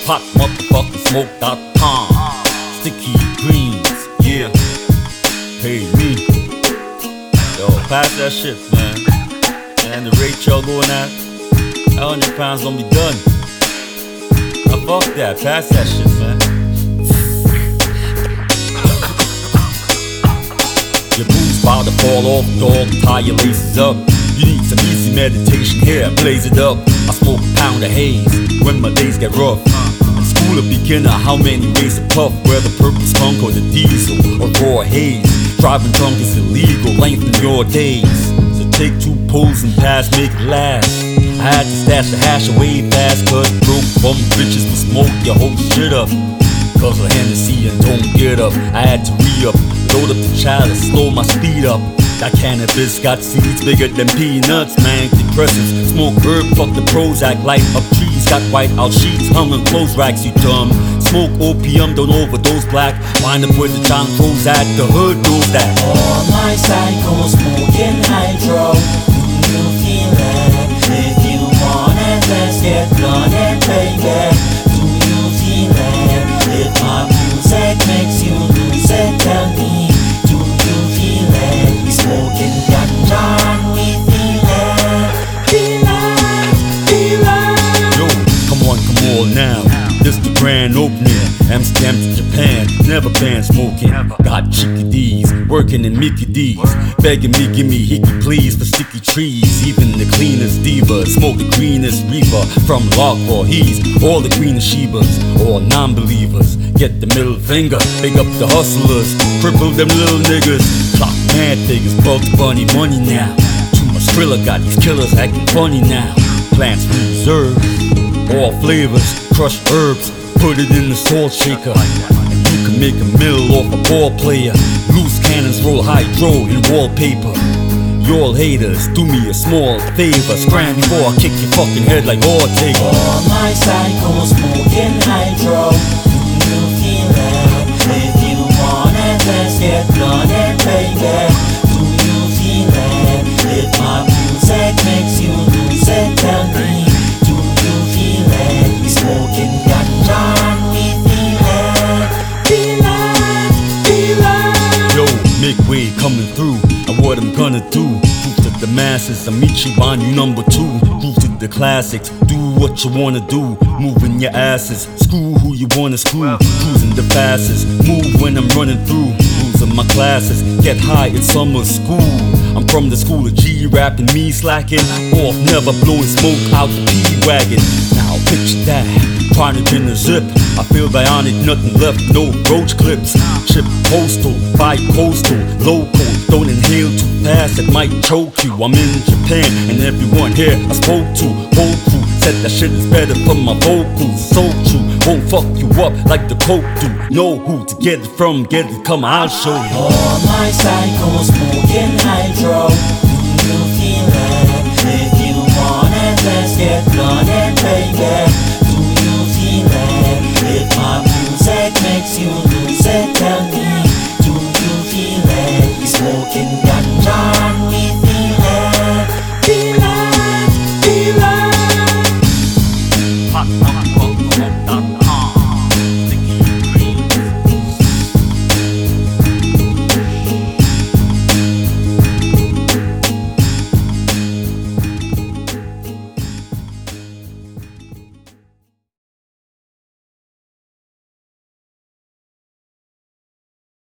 Hot motherfucking smoke.com. Sticky greens, yeah. Hey me. Yo, pass that shit, man. And the rate y'all going at, 100 pounds gonna be done. Now fuck that, pass that shit, man. Your boots bout to fall off, dog, tie your laces up. You need some easy meditation here, blaze it up. I smoke a pound of haze when my days get rough. In school a beginner, how many ways to puff? Whether purple skunk or the diesel or raw haze. Driving drunk is illegal, lengthen your days. So take 2 pulls and pass, make it last. I had to stash the hash away fast, cause broke bum bitches will smoke your whole shit up. Cause of Hennessy and don't get up. I had to re-up, load up the chalice, slow my speed up. That cannabis got seeds bigger than peanuts, man. Depressants, smoke herb, fuck the Prozac, light up trees, got white out sheets, hung on clothes racks, you dumb. Smoke opium, don't overdose black. Wind up with the John Prozac, the hood knows that. All my cycles smoking hydro. Do you feel it? If you want it, let's get blunted, baby. Do you feel it? If my music makes you lose it, tell me. Do you feel it? We smoking ganja and we feel it. Feel it, feel it. Yo, come on now. This the grand opening. Amsterdam to Japan, never ban smoking. Got chickadees, working in Mickey D's. Begging me, give me hickey please for sticky trees. Even the cleanest diva, smoke the greenest reaper. From Lockport, he's all the greenest Shebas. All non-believers, get the middle finger. Big up the hustlers, cripple them little niggas. Clock mad figures, Bugs Bunny money now. Too much Thriller, got these killers acting funny now. Plants reserved, all flavors, crushed herbs, put it in the salt shaker. And you can make a mill off a ball player. Loose cannons roll hydro in wallpaper. Y'all haters, do me a small favor. Scram before I kick your fucking head like Ortega. All my cycles smoking hydro. Do you feel it? If you want it, let's get blunted, baby. Do you feel it? If my music makes you lose it, tell me. Do you feel it? We smoking ganja and we feel it. Feel it, feel it. Yo, make way coming through. And what I'm gonna do? Prove to the masses, I'm Ichiban, you number 2. Prove to the classics, do what you wanna do. Moving your asses, screw who you wanna screw. Cruising the fastest, move when I'm running through. Losing my classes, get high in summer school. I'm from the school of G-rap and me slacking off, never blowing smoke out the P-wagon. Now picture that, chronic in the zip. I feel bionic, nothing left, no roach clips. Chip postal, bi-coastal, local. Don't inhale too fast, it might choke you. I'm in Japan, and everyone here I spoke to, whole crew said that shit is better for my vocals. So true, won't fuck you up like the coke do. Know who to get it from, get it, come I'll show you. All my cycles smoking hydro. Do you feel it? If you want it, let's get blunted, baby. Do you feel it? If my music makes you lose it, tell me. Do you feel it? We smoking ganja and we feel it. Feel it, feel it. Hot, hot, hot.